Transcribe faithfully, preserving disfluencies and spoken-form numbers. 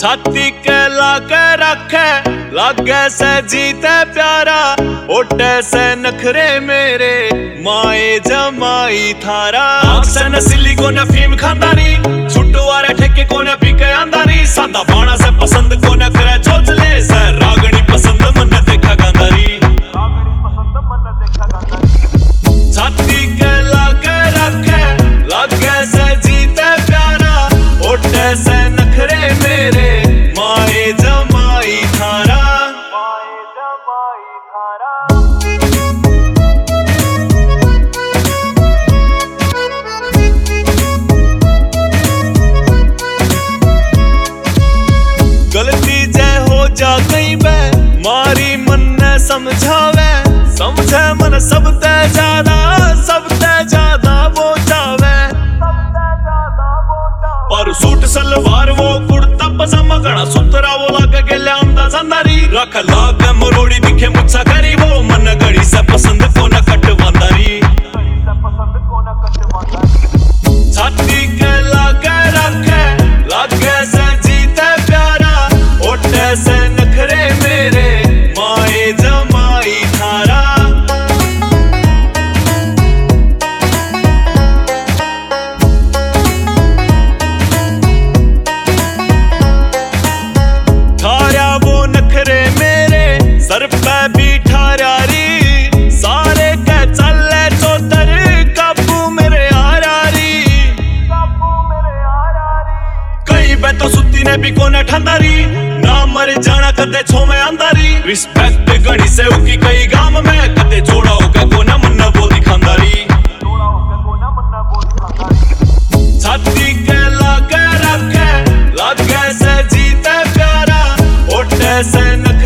छाती के लागे रखे लागे से जीते प्यारा ओटे से नखरे मेरे माए जमाई थारा से नसीली को न फीम खानदानी छुट्टू वारे ठेके को न पीके आंदानी सादा बाणा से पसंद को न करे चोचले से रागनी पसंद मन देखा गांधारी छाती के लागे रखे लागे से जीते प्यारा ओटे से नखरे मेरे माए जमाई थारा माए जमाई थारा गलती जय हो जा गई बे मारी मन ने समझावे समझे मन सब ते ज्यादा सब ते ज्यादा वो जावे पर सूट सलवार वो कुर्ता पजामा गणा सुतरा वो लागे के लांदा संदारी रख लाग मरोड़ी दिखे मुच्छा करी वो मन गड़ी से पसंद को न कटवांदारी छाती के लागे रखे लागे से जीते प्यारा ओटे से नखरे मेरे माए जमाई थारा सर पे बीठा यारी सारे के चले चौधर काबू मेरे आरारी कई बे तो सुती ने भी कोने ठंडारी ना मर जाना कदे छो में अंधारी रिस्पेक्ट गणी से उकी कई गाम में कदे जोड़ा होगा कोना मन्ना बोली खानदारी छाती के लागे रखे लागे से जीते प्यारा ओटे से